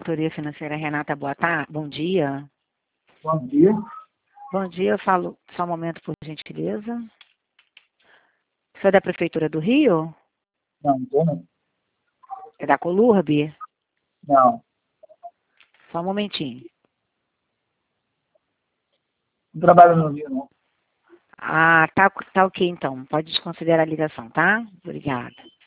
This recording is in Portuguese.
consultoria financeira Renata, boa tarde. Bom dia. Bom dia. Bom dia, eu falo só um momento, por gentileza. Você é da Prefeitura do Rio? Não. É da Colurbe? Não. Só um momentinho. Não trabalho no Rio, não. Ah, tá ok então. Pode desconsiderar a ligação, tá? Obrigada.